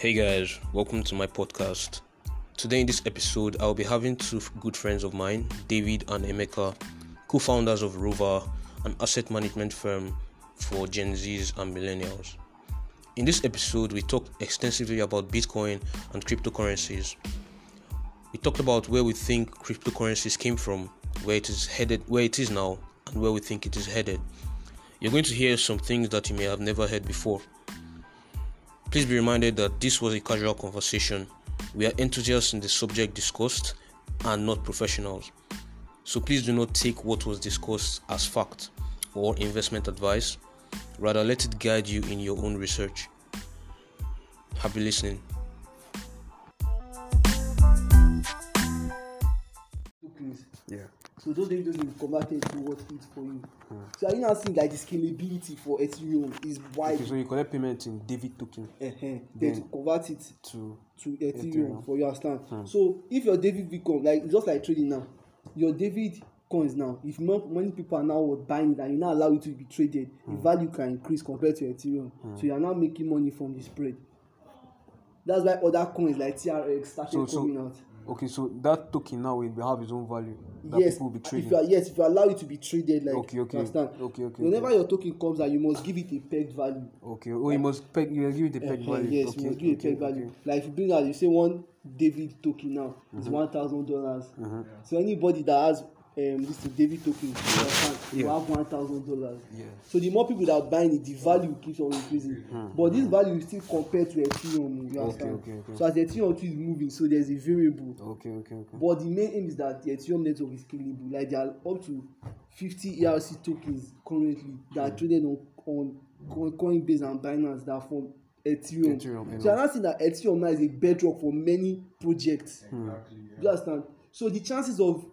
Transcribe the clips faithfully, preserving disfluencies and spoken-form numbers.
Hey guys, welcome to my podcast. Today in this episode, I'll be having two good friends of mine, David and Emeka, co-founders of Rover, an asset management firm for Gen Zs and millennials. In this episode, we talked extensively about Bitcoin and cryptocurrencies. We talked about where we think cryptocurrencies came from, where it is headed, where it is now, and where we think it is headed. You're going to hear some things that you may have never heard before. Please be reminded that this was a casual conversation. We are enthusiasts in the subject discussed and not professionals. So please do not take what was discussed as fact or investment advice. Rather, let it guide you in your own research. Happy listening. Yeah. So those things will convert into what it's for you. Hmm. So are you now seeing that the scalability for Ethereum is wide? Okay, so you collect payment in David token. Uh-huh. Then, then to convert it to to Ethereum, Ethereum. for you understand. Hmm. So if your David Bitcoin, like just like trading now, your David coins now, if more, many people are now buying it and you now allow it to be traded, hmm. the value can increase compared to Ethereum. Hmm. So you are now making money from the spread. That's why other coins like T R X started so, coming so, out. Okay, so that token now will have its own value. That yes, people will be trading. If you are, yes, if you allow it to be traded, like okay, okay, understand. Okay, okay. Whenever okay. your token comes out, you must give it a pegged value. Okay. Oh, you must peg. You give it a pegged uh, value. Yes, okay, you must give it okay, a pegged okay. value. Like if you bring out, you say one David token now mm-hmm. is one thousand dollars. So anybody that has um this David token, you yeah. have one thousand dollars. Yeah. So the more people that are buying it, the value keeps on increasing. Mm-hmm. But this value is still compared to Ethereum. You understand? Okay, okay, okay. So as the Ethereum is moving, so there's a variable. Okay, okay, okay. But the main aim is that the Ethereum network is scalable. Like there are up to fifty E R C tokens currently that are traded on on Coinbase and Binance that form Ethereum. Ethereum so I'm not saying that Ethereum now is a bedrock for many projects. Exactly, yeah. You understand? So the chances of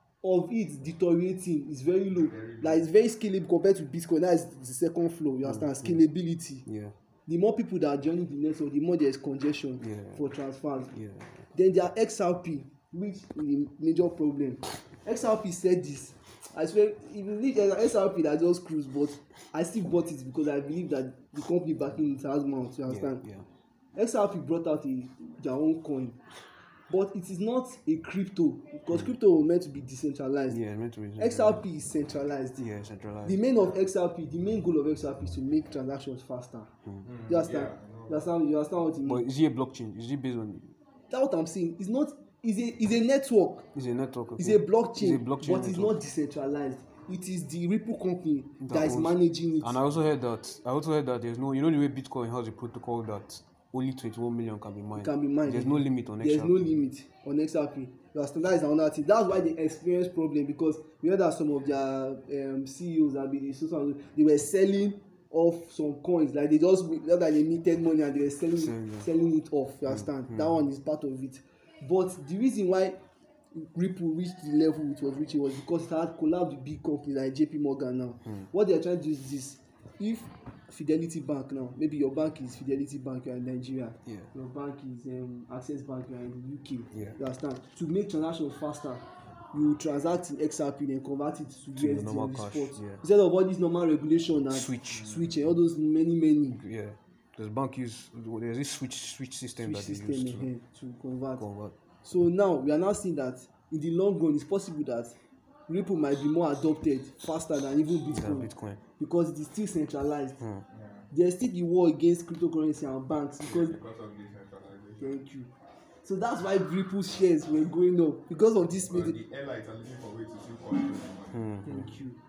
of it deteriorating is very low. Very like it's very scalable compared to Bitcoin. That is the second floor. You understand? Mm-hmm. Scalability. Yeah. The more people that are joining the network, the more there is congestion yeah. for transfers. Yeah. Then there are X R P, which is a major problem. X R P said this. I swear, if you need X R P that just cruise, but I still bought it because I believe that the company backing it has mount. You understand? Yeah, yeah. X R P brought out a, their own coin, but it is not a crypto because mm. crypto was meant to be decentralized. Yeah, meant to be. X R P is centralized. Yeah, centralized. The main of X R P, the main goal of X R P is to make transactions faster. Mm. You understand? Yeah, you understand? You understand what it means? But is it a blockchain? Is it based on? That's what I'm saying. It's not. It's a it's a network. It's a network. Okay. It's a blockchain. It's a blockchain but network. It's not decentralized. It is the Ripple company that, that is owns, managing it. And I also heard that. I also heard that there's no. You know the way Bitcoin has a protocol that only twenty-one million can be mined. Can be mined. There's no limit on X R P. There's no limit on X R P. You understand? That is another thing. That's why they experience problem because we heard that some of their um, C E Os have been they were selling off some coins. Like they just like they needed money and they were selling Same, yeah. selling it off. You understand? Mm-hmm. That one is part of it. But the reason why Ripple reached the level it was reaching was because it had collabed with big companies like J P Morgan now. Mm. What they are trying to do is this. If Fidelity Bank now, maybe your bank is Fidelity Bank, you are in Nigeria. Yeah. Your bank is um, Access Bank, you are in the U K. Yeah. You understand? To make transactions faster, you transact in X R P and convert it to, to U S D on the spot. Yeah. Instead of all these normal regulation and switch, switch and all those many, many. Yeah. There's bank use there's this switch switch system switch that system they use to, to convert. convert. So now we are now seeing that in the long run, it's possible that Ripple might be more adopted faster than even Bitcoin, yeah, Bitcoin. because it is still centralized. Hmm. Yeah. There's still the war against cryptocurrency and banks because, because of decentralization. Thank you. So that's why Ripple shares were going up because of this. Well, the airlines are looking for ways to save coins. Hmm. Thank you.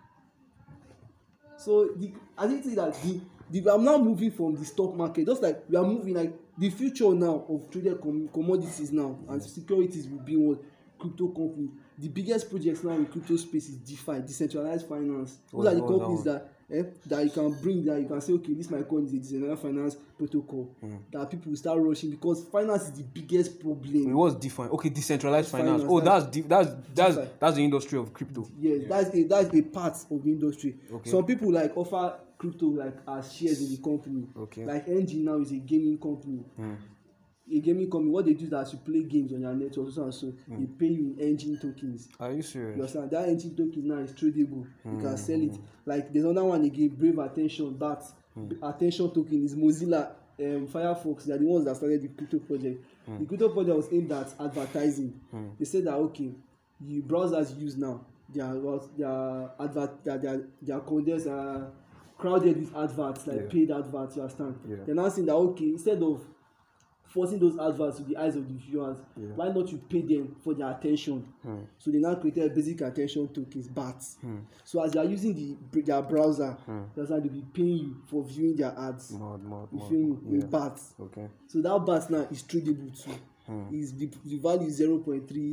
So the, I think say that the, the I'm now moving from the stock market, just like we are moving like the future now of traded com- commodities now and securities will be what crypto company. The biggest projects now in crypto space is DeFi, decentralized finance. Those are the companies that eh, that you can bring that you can say, okay, this my coin is a decentralized finance protocol. Mm. That people will start rushing because finance is the biggest problem. It was DeFi. Okay, decentralized finance. finance. Oh, that's that's that's that's, DeFi. That's the industry of crypto. Yes, yeah. that's a that's a part of the industry. Okay. Some people like offer crypto like as shares in the company. Okay. Like Engie now is a gaming company. Mm. A gaming company, what they do is that you play games on your network, so and so mm. they pay you in engine tokens. Are you serious? You understand? That engine token now is tradable. Mm. You can sell it. Like there's another one again, Brave Attention. That mm. attention token is Mozilla um, Firefox, they are the ones that started the crypto project. Mm. The crypto project was aimed at advertising. Mm. They said that okay, the browsers you use now, they are they are advert they are, they are, they are condensed, uh, crowded with adverts, like yeah. paid adverts. You understand? Yeah. They're now saying that okay, instead of forcing those adverts to the eyes of the viewers, yeah. why not you pay them for their attention? Hmm. So they now created basic attention tokens, B A Ts. Hmm. So as they are using the their browser, hmm. that's how they'll be paying you for viewing their ads. Mod, mod, you mod. feel me? Yeah. In B A Ts. Okay. So that B A T now is tradable too. Hmm. Is the, the value is zero point three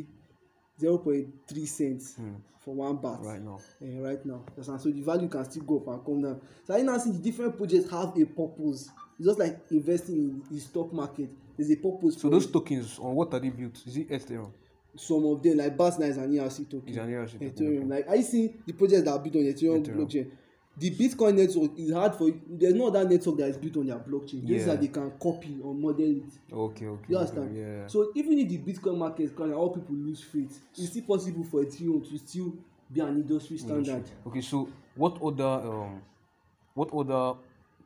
cents hmm. for one B A T. Right now. Uh, right now. So the value can still go up and come down. So I now see the different projects have a purpose. It's just like investing in the stock market. There's a purpose. So those it. tokens, on what are they built? Is it Ethereum? Some of them, like B A T now is an E R C token. It's an E R C token. Ethereum. Okay. Like I see the projects that are built on Ethereum, Ethereum blockchain. The Bitcoin network is hard for. There's no other network that is built on their blockchain. Yeah. This is that they can copy or model it. Okay, okay. You understand? Okay, yeah. So even if the Bitcoin market is kind of all people lose faith, it's still possible for Ethereum to still be an industry standard. Okay, so what other um, what other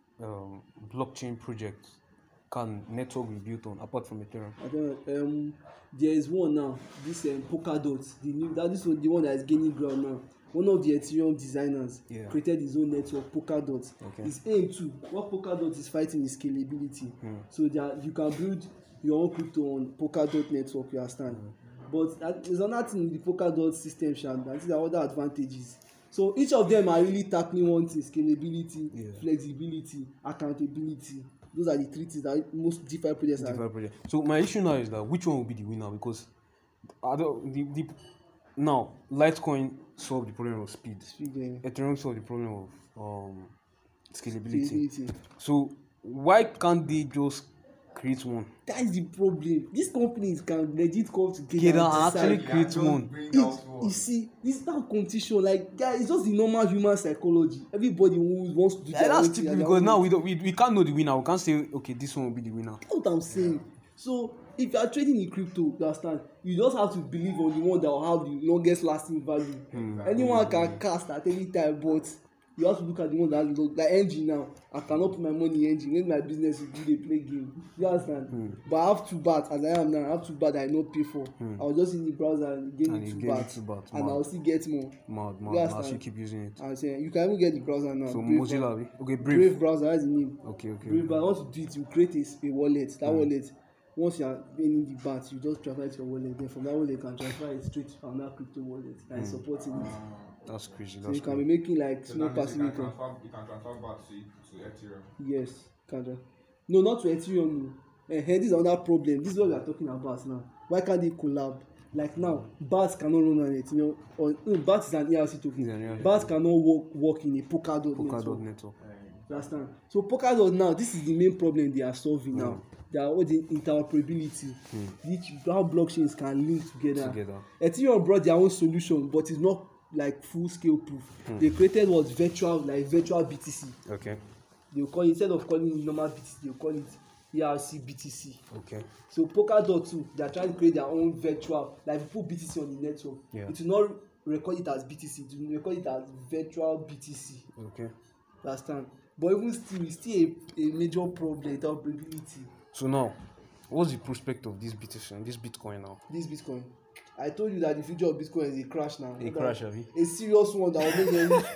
um, blockchain projects can network be built on apart from Ethereum? I don't know. Um, there is one now. This um, Polkadot, the new that this one, the one that is gaining ground now. One of the Ethereum designers yeah. created his own network, Polkadot. Okay. His aim too. What Polkadot is fighting is scalability. Hmm. So that you can build your own crypto on Polkadot network. You understand? Hmm. But that, there's another thing in the Polkadot system, Shan. That is the other advantages. So each of them are really tackling one thing: scalability, yeah. flexibility, accountability. Those are the three things that most DeFi projects are. Project. So my issue now is that which one will be the winner? Because other the, the now Litecoin solved the problem of speed. speed yeah. Ethereum solved the problem of um, scalability. scalability. So why can't they just create one? That is the problem. These companies can legit come together and actually create one. It, you see, this is not competition. Like, guys, it's just the normal human psychology. Everybody who wants to do yeah, that's stupid because now we don't we, we can't know the winner. We can't say okay, this one will be the winner. That's what I'm saying. So if you are trading in crypto, you understand, you just have to believe on the one that will have the longest lasting value. Hmm. Anyone can cast at any time, but you have to look at the one that has like engine now. I cannot put my money in engine. When my business is do they play game. You understand? Hmm. But I have two bats as I am now. I have two bats that I not pay for. Hmm. I was just in the browser and gain two bats, and I'll still get more. Mad, mad. Now you keep using it. I'm saying you can even get the browser now. So Mozilla, okay, Brave. Brave browser, that's the name. Okay, okay. Brave browser. Once you do it, you create a, a wallet. That hmm. wallet. Once you are in the bat, you just transfer it to your wallet. Then from that wallet, you can transfer it straight to another crypto wallet and mm. supporting it. That's crazy. That's so you can crazy. be making like so small passive income. You can transfer back to, to Ethereum. Yes, can transfer. No, not to Ethereum. No. Uh, this is another problem. This is what we are talking about now. Why can't they collab? Like now, B A T cannot run on it. You know, or no, B A T is an E R C token. B A T cannot work work in a Polkadot network. Polkadot network. Understand? So Polkadot now, this is the main problem they are solving mm. now. They are all the interoperability, mm. which how blockchains can link together. together. Ethereum brought their own solution, but it's not like full scale proof. Mm. They created what virtual, like virtual B T C. Okay. They will call it, instead of calling it normal B T C, they will call it E R C B T C. Okay. So Polkadot too, they are trying to create their own virtual, like put B T C on the network. Yeah. It will not record it as B T C, it will record it as virtual B T C. Okay. Understand? But even still, it's still a, a major problem, interoperability. So now, what's the prospect of this B T C, this Bitcoin now? This Bitcoin. I told you that the future of Bitcoin is a crash now. A crash, have you? A serious one that will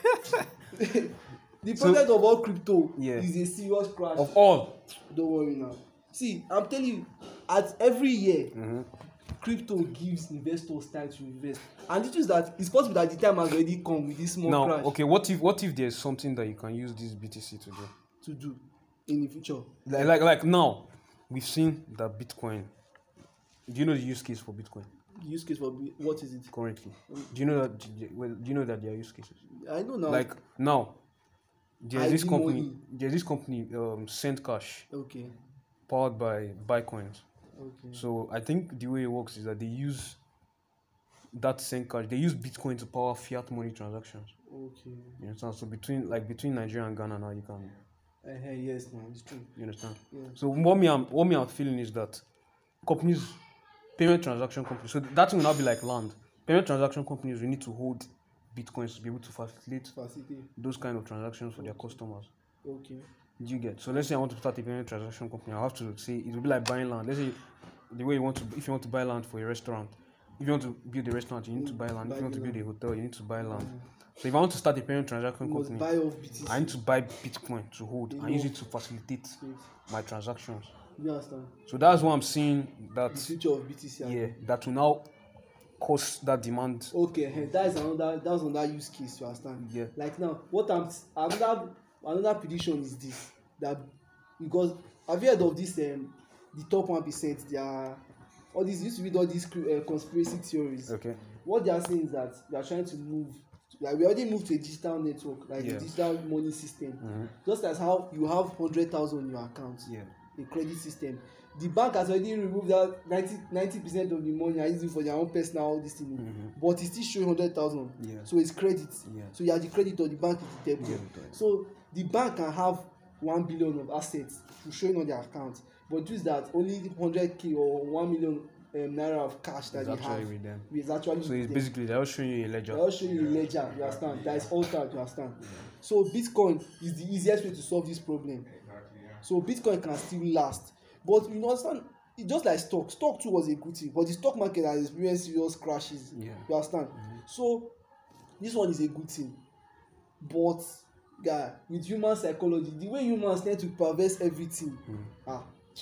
make any. The project so, of all crypto yeah. is a serious crash. Of all? Don't worry now. See, I'm telling you, at every year, mm-hmm. crypto gives investors time to invest. And it is that it's possible that the time has already come with this small now, crash. Okay, what if what if there's something that you can use this B T C to do? To do in the future. Like like, like now, we've seen that Bitcoin. Do you know the use case for Bitcoin? The use case for what is it? Currently. Do you know that well, do you know that there are use cases? I know now. Like now, there's this company money. there's this company um Sendcash. Okay. Powered by Bitcoins. Okay. So I think the way it works is that they use that Sendcash, they use Bitcoin to power fiat money transactions. Okay. You understand? So between like between Nigeria and Ghana now you can uh, yes, man, it's true. You understand? Yeah. So what me I'm what me I'm feeling is that companies, payment transaction companies, so that thing will not be like land. Payment transaction companies will need to hold Bitcoins to be able to facilitate Facilitate. those kind of transactions for their customers. Okay. Do you get? So let's say I want to start a payment transaction company. I have to say it will be like buying land. Let's say the way you want to, if you want to buy land for a restaurant, if you want to build a restaurant, you need to buy land. If you want to build a hotel, you need to buy land. So if I want to start a payment transaction You must company, buy off B T C. I need to buy Bitcoin to hold and use know. it to facilitate my transactions. You understand? So that's what I'm seeing that The future of B T C. yeah, that will now cause that demand. Okay, eh, that is another that's another use case. You understand? Yeah. Like now, what I'm another another prediction is this, that because have you heard of this um the top one percent? They are all these used to read all these uh, conspiracy theories. Okay. What they are saying is that they are trying to move, like we already moved to a digital network, like Yeah. a digital money system. Mhm. Just as how you have hundred thousand in your account, Yeah. a credit system. The bank has already removed that ninety percent of the money and using for their own personal this thing, Mhm. but it's still showing hundred thousand. Yeah. So it's credit. Yeah. So you are the creditor, the bank is the debtor. Yeah. So the bank can have one billion of assets to showing on their account, but use that only hundred k or one million um, naira of cash that It's they actually have with them. is actually So with it's them. basically they're showing you a ledger. They all show you a ledger, you understand? That is altered, you understand? So Bitcoin is the easiest way to solve this problem. Exactly, yeah. So Bitcoin can still last, but you understand, it's just like stock. Stock too was a good thing, but the stock market has experienced serious crashes. Yeah. You understand? So this one is a good thing, but guy, with human psychology, the way humans tend to perverse everything, Mm. ah,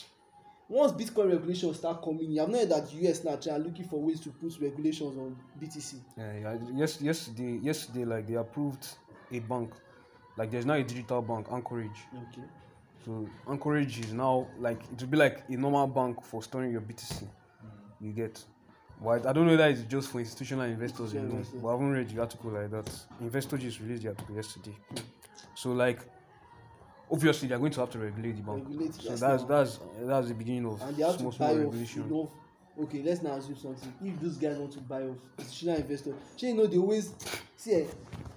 once Bitcoin regulations start coming in, I've known that the U S now are looking for ways to put regulations on B T C. Yeah, yeah. Yes, yesterday, yesterday, like they approved a bank. Like there's now a digital bank, Anchorage. Okay. So Anchorage is now like it will be like a normal bank for storing your B T C. You get. But I don't know that it's just for institutional investors Institutional alone. investors. But I haven't read the article like that. Investor just released the article yesterday. So like obviously they're going to have to regulate the bank. Regulate, So yes, that's now. that's that's the beginning of And they have small to small buy off regulation. enough. Okay, let's now assume something. If those guys want to buy off institutional investors, shey you know they always see eh,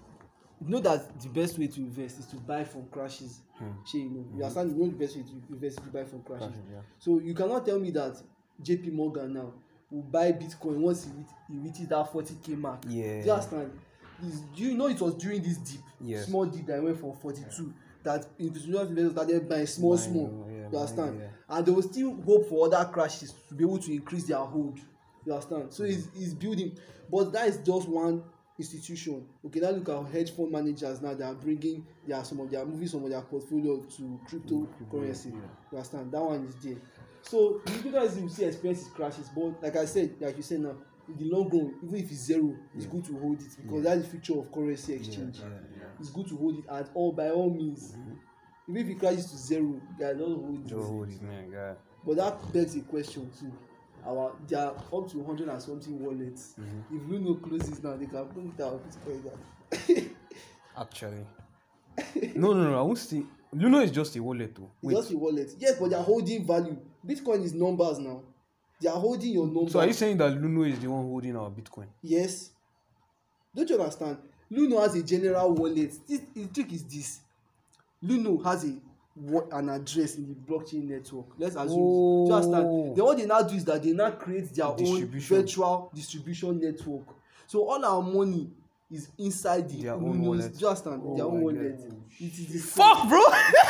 you know that the best way to invest is to buy from crashes. Hmm. Shey you know, you understand? You know the best way to invest is to buy from crashes. Crashes, yeah. So you cannot tell me that J P Morgan now will buy Bitcoin once he reach, he reaches that forty k mark. Yeah. Do you understand? Is, do you know it was during this dip, Yes. small dip that went from forty-two, that institutional investors started buying small Buying, small. yeah, You buying, understand? yeah. And they will still hope for other crashes to be able to increase their hold. You understand? So it's, it's building, but that is just one institution. Okay, now look at hedge fund managers now. They are bringing their some of their moving some of their portfolio to cryptocurrency. Yeah. You understand? That one is there. So you guys will see experiences crashes, but like I said, like you said now, in the long run, even if it's zero, it's Yeah. good to hold it because Yeah. that's the future of currency exchange. Yeah, yeah, yeah. It's good to hold it at all by all means. Mhm. Even if it crashes to zero, guys, don't hold it. Joe hold it, man, guy. But that begs a question too. Our there are up to hundred and something wallets. Mhm. If Luno closes now, they can put it out Bitcoin down. Actually. no, no, no. I won't say. Luno is just a wallet, though. It's Wait. just a wallet. Yes, but they are holding value. Bitcoin is numbers now. They are holding your numbers. So are you saying that Luno is the one holding our Bitcoin? Yes. Don't you understand? Luno has a general wallet. This, the trick is this. Luno has a what an address in the blockchain network. Let's assume. Oh. Do you understand? Then what they now do is that they now create their own Distribution. virtual distribution network. So all our money is inside the Their own Luno's. wallet. Do you understand? Oh their own my wallet. God. It is the Fuck, bro!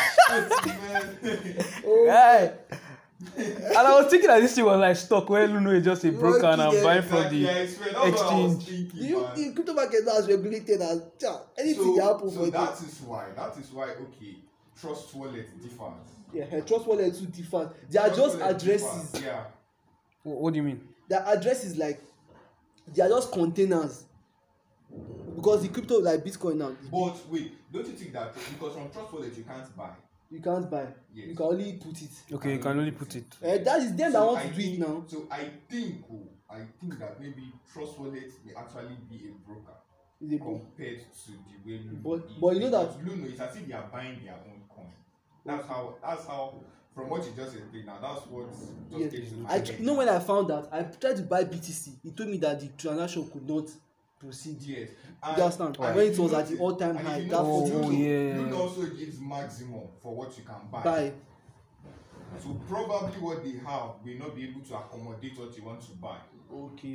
Oh, Guy. And I was thinking that this thing was like stock where Luno is just a broker and I'm Yeah, buying from the exchange. Do you the crypto market now is regulated as ja, anything So, dey happen so for that it. is why, that is why, okay, Trust Wallet differs. Yeah, her trust wallet too different. They are Trust just Wallet addresses. differs, Yeah. What, what do you mean? Their address is like they are just containers. Because the crypto like Bitcoin now, But wait, don't you think that because from Trust Wallet you can't buy? you can't buy. Yes. You can only put it. Okay, you can only put it. Uh, that is them that So want I to do it think- now. So I think, oh, I think that maybe Trust Wallet may actually be a broker It's a book. compared to the way Luno But- is. but you know that- Because Luno is as if they are buying their own coin. That's how. That's how. From what you just explained now, that's what just Yes. gets to I tr- you know when I found that I tried to buy B T C, he told me that the transaction could not proceed. Yes. You understand? and When if it you was at the notice- all-time and high, if you that notice, Oh, Luno- yeah. Luno also gives maximum for what you can buy. buy. So probably what they have will not be able to accommodate what you want to buy. Okay.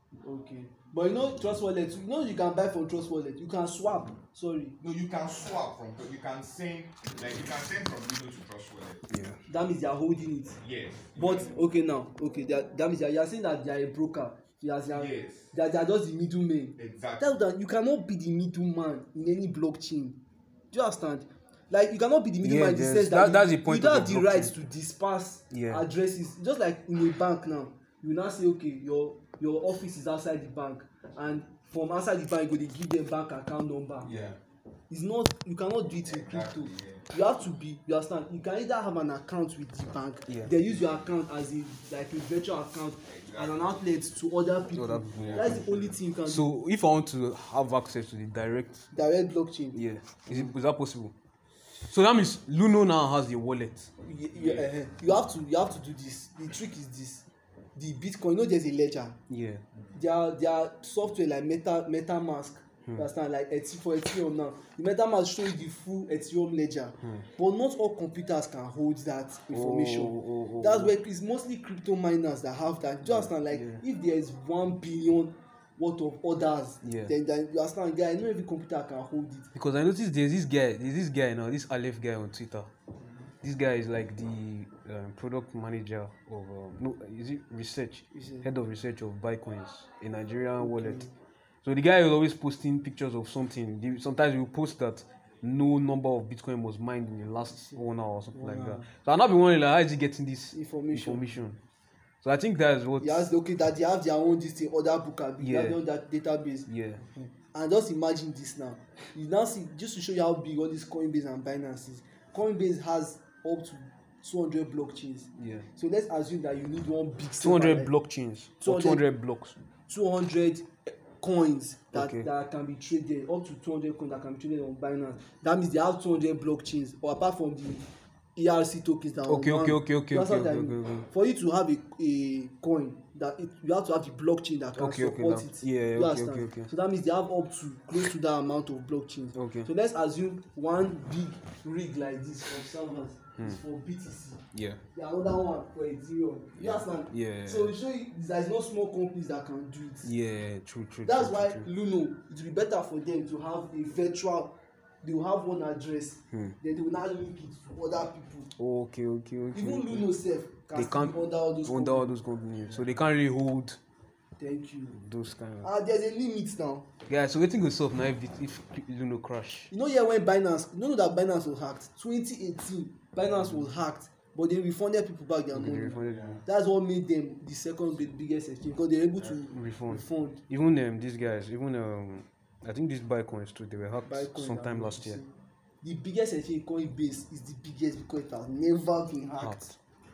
Okay. But you know Trust Wallet, you know you can buy from Trust Wallet. You can swap. Sorry. No, you can swap from. You can send like you can send from Luno to Trust Wallet. Yeah. That means they are holding it. Yes. But okay now, okay, they are, that means you are saying that they are a broker. You are saying Yes. that they are just the middleman. Exactly. Tell that you cannot be the middleman in any blockchain. Do you understand? Like you cannot be the middleman Yeah, in the yes. sense that, That- you, that's the point you don't of have the the blockchain. right to disperse Yeah. addresses. Just like in a bank now, you now say okay, your your office is outside the bank, and from outside the bank, you go dey give them bank account number. Yeah. It's not, you cannot do it in Exactly, crypto. yeah. You have to be, you understand? You can either have an account with the bank, Yeah. they use your account as a like a virtual account and an outlet to other people. other people, yeah. That's the only thing you can do. So if I want to have access to the direct, Direct blockchain. yeah, is it is that possible? So that means Luno now has a wallet. You, you, uh, you have to, you have to do this. The trick is this: the Bitcoin. You know, there's a ledger. Yeah. Their their software like Meta MetaMask. You understand? Like Eth- for Ethereum now, the MetaMask show you the full Ethereum ledger, but not all computers can hold that information. Oh, oh, oh, That's oh. where it's mostly crypto miners that have that. Do you understand? Like Yeah. if there is one billion worth of orders, Yeah. then, then you understand, guy. Not every computer can hold it. Because I noticed there's this guy, there's this guy now, this Aleph guy on Twitter. This guy is like the um, product manager of um, no, is it research, Research. head of research of Bitcoins, a Nigerian wallet. So the guy is always posting pictures of something. The- Sometimes he will post that no number of Bitcoin was mined in the last one hour or something like that. So I'll not be wondering like, how is he getting this Information. information? So I think that's what. Yes, okay, that they have their own this thing, other book and they Yeah. have their own that database. Yeah. And just imagine this now. You now see, just to show you how big all these Coinbase and Binance is. Coinbase has up to two hundred blockchains. Yeah. So let's assume that you need one big two hundred server, like blockchains. Or two hundred two hundred blocks. two hundred coins that, Okay. that can be traded, up to two hundred coins that can be traded on Binance. That means they have two hundred blockchains, or apart from the E R C tokens that are Okay, on okay, one. okay, okay, You understand okay, what I okay, mean? okay. For you to have a, a coin, that it, you have to have the blockchain that can Okay, okay, support that- it. yeah, You okay, understand? okay, okay. So that means they have up to close to that amount of blockchains. Okay. So let's assume one big rig like this of servers is for B T C. Yeah. The another one for Ethereum. You understand? Yeah. So it show you there's no small companies that can do it. Yeah, true, true. That's true, why true, true. Luno, it will be better for them to have a virtual, they will have one address, Hmm. then they will now link it to other people. Okay, okay, okay. Even okay. Luno self can They still can't be under all those under all companies. those companies, so they can't really hold Thank you. those kind of. Ah, there's a limit now. Yeah, so waiting go solve now if it- if Luno crash. You know, yeah, when Binance, you know that Binance was hacked. twenty eighteen, Binance was hacked, but they refunded people back their They money. refunded them. That's what made them the second big, biggest exchange, because they're able to Refund. refund. Even um, these guys, even um, I think these Bitcoins too, they were hacked Bitcoin sometime and last year. The biggest exchange, Coinbase, is the biggest because it has never been hacked. Hacked.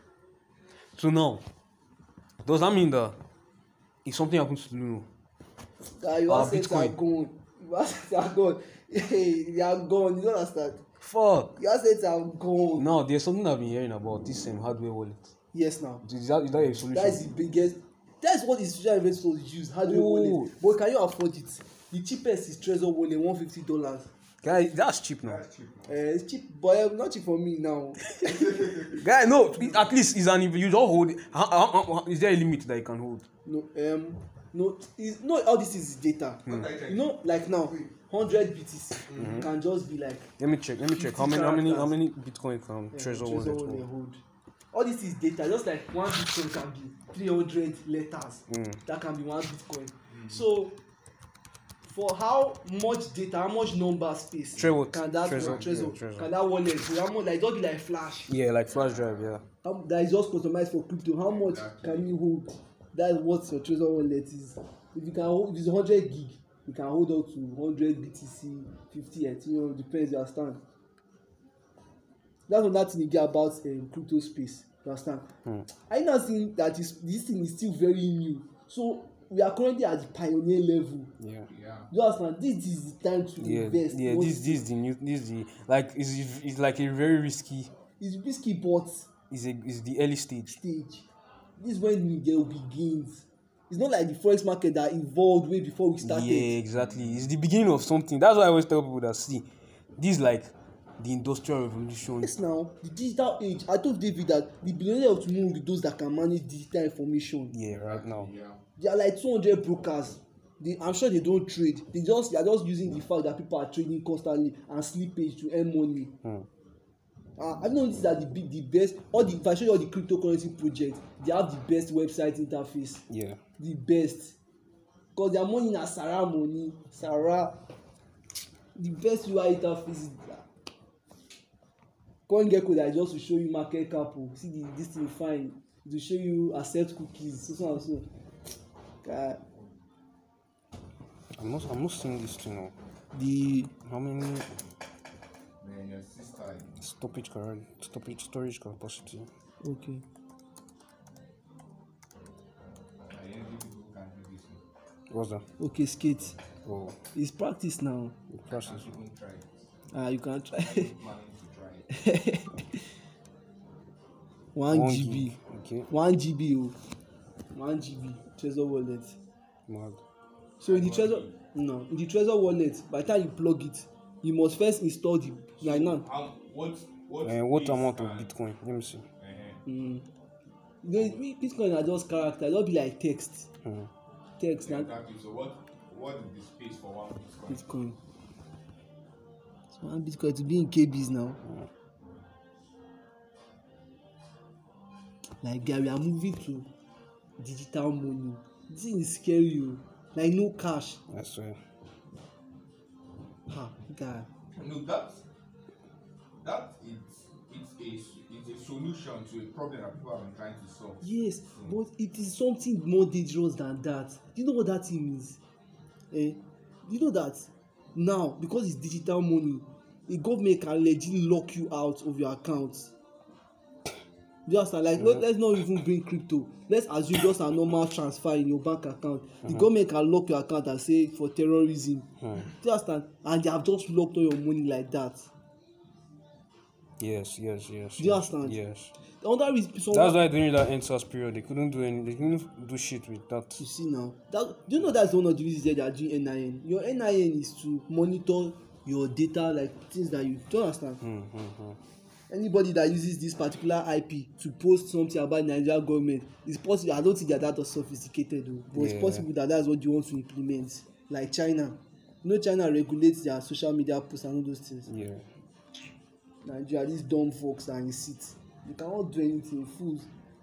So now, does that mean that if something happens to Luno, Guy, your Our assets are Bitcoin. gone. Your assets are gone. Hey, they are gone. You don't understand. fuck? Your assets are gone. Now there's something I've been hearing about this um, hardware wallet. Yes, now. Is that, is that a solution? That is the biggest. That's what the social investors use. Hardware Oh. wallet. But can you afford it? The cheapest is Trezor wallet, one fifty dollars. Guy, that's cheap now. That's cheap. Uh, it's cheap, but uh, not cheap for me now. Guy, no, it- at least it's an you just hold. it. How, how, how, how- is there a limit that you can hold? No, um, no, it's no. All this is data. You know, like now, hundred B T C can just be like Let me check. Let me check. How many? How many? How many Bitcoin can yeah, Trezor Trezor wallet wallet hold? hold. All this is data. Just like one Bitcoin can be three hundred letters. That can be one Bitcoin. So, for how much data, how much number space Trezor- can that Trezor, Trezor, yeah, Trezor. can that wallet? So how much? Like just be like flash. Yeah, like flash drive. Yeah. How, that is just customized for crypto. How much can you hold? That's what your Trezor wallet is. If you can hold, if it's one hundred gig, you can hold up to one hundred B T C, fifty Ethereum, depends you understand. That's another thing you get about um, crypto space. You understand? Hmm. I now think that is, this thing is still very new. So we are currently at the pioneer level. Yeah. Yeah. You understand? This is the time to Yeah. invest. Yeah. not- This this is the new. This is the like it's it's like a very risky. It's risky, but It's a it's the early stage. stage. This is when the girl begins. It's not like the forex market that evolved way before we started. Yeah, exactly. It's the beginning of something. That's why I always tell people that see, this like the industrial revolution. Yes, now the digital age. I told David that the billionaire of tomorrow will be those that can manage digital information. Yeah, right now. Yeah. They are like two hundred brokers. They, I'm sure they don't trade. They just they are just using the fact that people are trading constantly and slippage to earn money. Hmm. Uh, I've noticed that the big, the best, all the if I show you all the cryptocurrency projects, they have the best website interface. Yeah. The best, because their money na Sarah money, Sarah. The best U I interface is that. CoinGecko that just to show you market cap. Oh, see the this thing fine. To show you accept cookies, so so and so. God. I'm not. I'm not seeing this thing now. The How many Man, your sister. storage current storage storage capacity? okay. I envy people who can do this one. What's that? Okay, skate. Oh, It's practice now. the I process. can't even try it. Ah, you can try. Planning to try it. One One G B. gig. Okay. One G B. Oh, one G B. Trezor wallet. Mad. So in the Trezor, no, in the Trezor wallet, by the time you plug it, you must first install the like now. How, what, what, Uh, what is, amount of uh, Bitcoin? Let me see. uh-huh. Mm. You know, Bitcoin are just character. Don't be like text. Hmm. Text na Exactly. So what, what is the space for one Bitcoin? Bitcoin. So one Bitcoin to be in K Bs now. Like guy, we are moving to digital money. This thing is scary. Oh. Like no cash. I swear. Ha, guy. No, that's that it's it's a it's a solution to a problem that people have been trying to solve. Yes, but it is something more dangerous than that. Do you know what that thing means? Eh? Do you know that now, because it's digital money, the government can legally lock you out of your account. You understand? Like, let, let's not even bring crypto. Let's assume just a normal transfer in your bank account. The Mm-hmm. government can lock your account and say for terrorism. Hmm. Do you understand? And they have just locked all your money like that. Yes, yes, yes. Do you yes, understand? Yes. The other reason, That's someone, why during that N S A S period they couldn't do any. They couldn't do shit with that. you see now, that, do you know that's one of the reasons that they are doing N I N? Your N I N is to monitor your data, like things that you do you understand. Hmm, hmm, hmm. Anybody that uses this particular I P to post something about Nigeria government, it's possible. I don't think they're that sophisticated, though, but Yeah. it's possible that that's what you want to implement. Like China, you know, China regulates their social media posts and all those things. Yeah. Nigeria, these dumb folks are in seat. You cannot do anything, fools.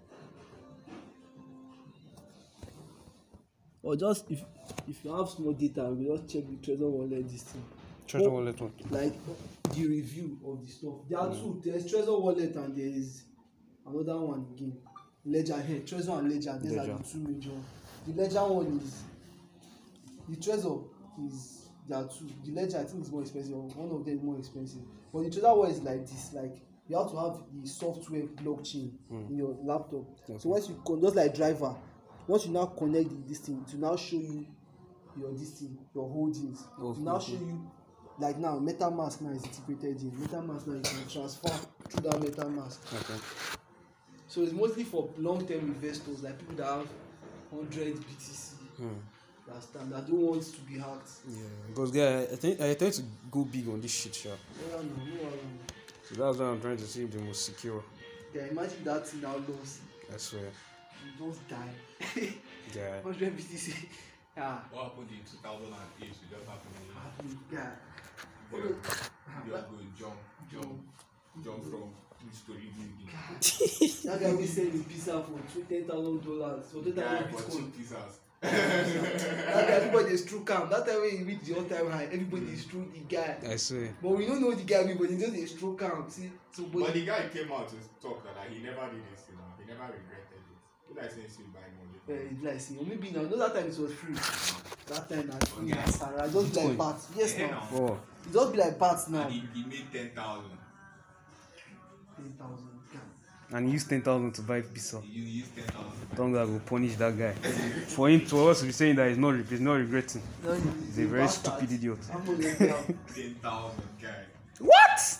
Or just if if you have small data, you just check the Trezor wallet this thing. Treasure Oh, wallet. What? Like the review of the stuff. There are two. There's Trezor wallet and there is another one again. Ledger here. Trezor and Ledger. These are Ledger. the two major. The Ledger one is the Trezor is there are two. The Ledger I think is more expensive. One of them is more expensive. But the Trezor one is like this. Like you have to have the software blockchain Mm. in your laptop. Okay. So once you con just like driver, once you now connect the, this thing, it will now show you your this thing, your holdings. It will now Okay. show you like now MetaMask now is integrated in. MetaMask now you can transfer through that MetaMask. Okay. So it's mostly for long-term investors, like people that have one hundred B T C. Hmm. That's time that don't want to be hacked. Yeah. Because guy, I think I tend to go big on this shit, sha. Yeah, no, no, no. So that's why I'm trying to see the most secure. Yeah, imagine that thing now lost. I swear. You just die. Yeah. one hundred B T C. Yeah. What happened in two thousand eight? We just happened. Yeah. You just go jump, jump, jump from this story building. That guy will sell the pizza for ten thousand dollars. For ten Guy thousand for Bitcoin. two pizzas. That guy, everybody is true calm. That time when he reach the all time high, everybody is true the guy. I swear. But we don't know the guy, but he just is true calm. See, so but, But the guy came out to talk that like, he never did this, you know. He never regretted it. He like saying he buy money. uh, it's like see, or maybe now, no, that time it was free. That time na free. Okay. Na Sarah, just be like Bitcoin. bats. Yes, Yeah, now. now. Oh. It just be like bats now. And he, he made ten thousand. Ten thousand. And he used ten thousand to buy pizza. He used ten thousand. Tonga will punish that guy. For him to us to be saying that he's not he's not regretting. No, He's a very stupid idiot. I'm gonna let you ten thousand, guy. What?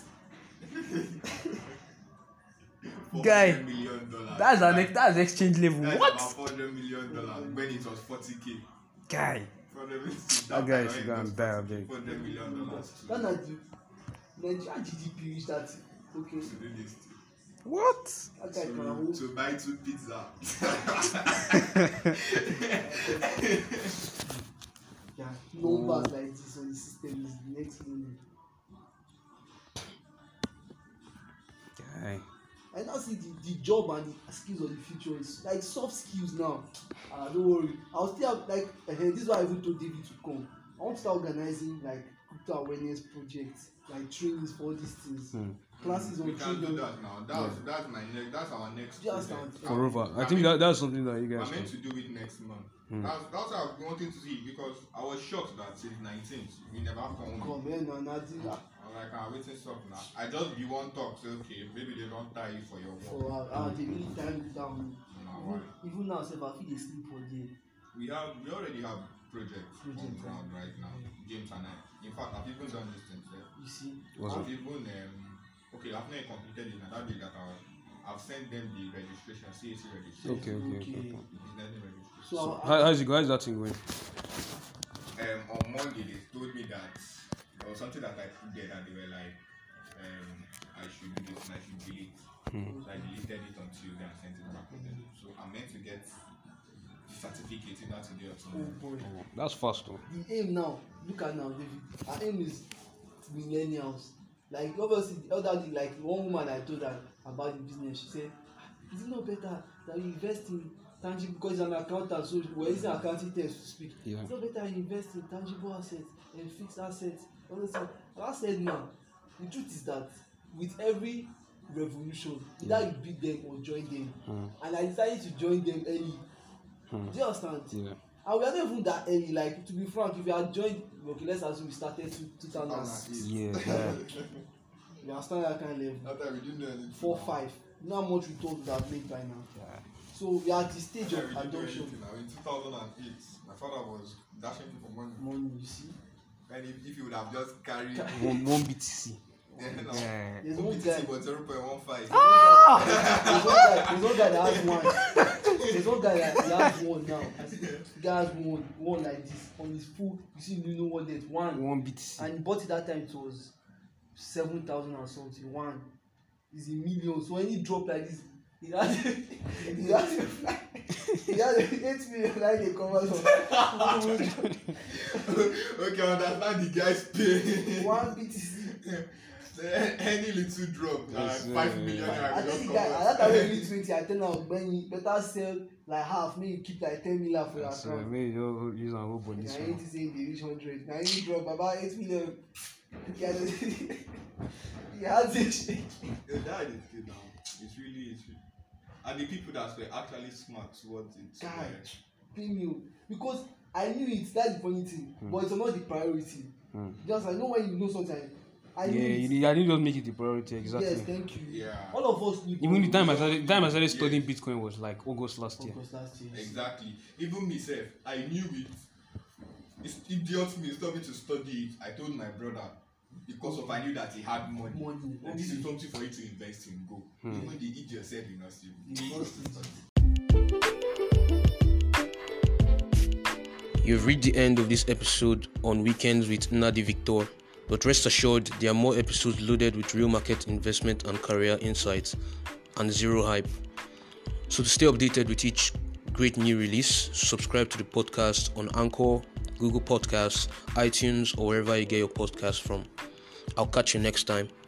Guy, four hundred million dollars. That's an that's exchange level. That's What? about four hundred million dollars when it was forty k. Guy. four hundred million That guy time should when go it and was die, I forty K, beg. four hundred million dollars. That na the Nigeria G D P reach that. Okay. To do this. What? That guy can To, hold. to buy two pizza. Yeah, numbers like this on the system is the next level. Guy. I now see the, the job and the skills of the future is like soft skills now. Ah, don't worry. I'll still have like uh, this is why I even told David to come. I want to start organizing like crypto awareness projects, like trainings for all these things. Hmm. Classes We on can do trading. that now. That's that's my next. That's our next. Do you understand? project. For Rover. I I'm think meant- that, that's something that you guys I'm can. meant to do it next month. Hmm. That's that's what I was wanting to see because I was shocked that since nineteenth we never come. Come here now, now this- I'm like, I'm waiting stuff now. I just be one talk, say okay, maybe they don't tie you for your work. for uh, uh, they really time it down. No, Even, why? even now, say, I feel they sleep for day. We have, we already have projects on Project, ground right now. James and I. In fact, I've even done this thing today. You see, What's I've even um, okay, I've not completed it. And that day that I, I've sent them the registration, C A C registration, Okay, okay, okay. Okay. okay. business name registration. so, So, I, how, how's it go? How's that thing going? Um, on Monday they told me that there was something that I put there that they were like, um, I should do this and I should delete. Hmm. So I deleted it on Tuesday and sent it back to them. So I'm meant to get the certificate either today or oh tomorrow. boy. Oh, that's fast though. The aim now, look at now, David. Our aim is millennials. Like obviously, the other day, like one woman I told her about the business, she said, "Is it not better that you invest in tangible because he's an accountant, so we're using accounting terms to speak. Yeah. It's not better you invest in tangible assets and fixed assets. Honestly, and I said now, the truth is that with every revolution, either you beat them or join them. Hmm. And I decided to join them early. Hmm. Do you understand? Yeah. And we are not even that early. Like to be frank, if you had joined, okay, let's assume we started two two thousand six. Yeah. yeah. You understand that kind of level. That time we didn't know anything. Four five. You know how much we told that made by now. Yeah. So we are at the stage Yeah, of we didn't know adoption. anything now. In two thousand eight, my father was dashing people money. Money, you see. And if, if he would have just carried, One, one B T C. then now, Yeah. There's one one B T guy. C was zero point one five. There's one guy. There's one guy that has one. There's one guy that he has one now. I see the guy has one, one like this on his full. You see, you know what there's one. One B T C. And he bought it that time. It was seven thousand or something. One is a million. So when he drop like this, he has he has he has eight million like they cover some. Okay, I understand the guy's pain. One B T C. Any little drop, uh, Yes, five uh, million I naira. think just the guy, cover. at that time when you twenty, I tell am when you better sell like half, make you keep like ten million for your So account. maybe you use a whole body. Na him say dey reach hundred, na him drop about eight million. He has he has it. Yeah, that is it now. It's really, it's really. And the people that were actually smart towards it. Guy. were- Pay me o. Because I knew it, that's the funny thing, Hmm. but it's not the priority. Hmm. Just I know when you know something, I knew Yeah, it. you need, I didn't just make it the priority exactly. Yes, thank you. Yeah. All of us knew. Even the time I started, the time I started Yeah. studying Bitcoin was like August last year. August last year. Exactly. Even myself, I knew it. It's idiot me, told me to study it. I told my brother because of I knew that he had money. Money. And this is something for you to invest in. Go. Hmm. Even the idiot said you not see. You must see. You've reached the end of this episode on Weekends with Nadi Victor, but rest assured there are more episodes loaded with real market investment and career insights and zero hype. So to stay updated with each great new release, subscribe to the podcast on Anchor, Google Podcasts, iTunes, or wherever you get your podcasts from. I'll catch you next time.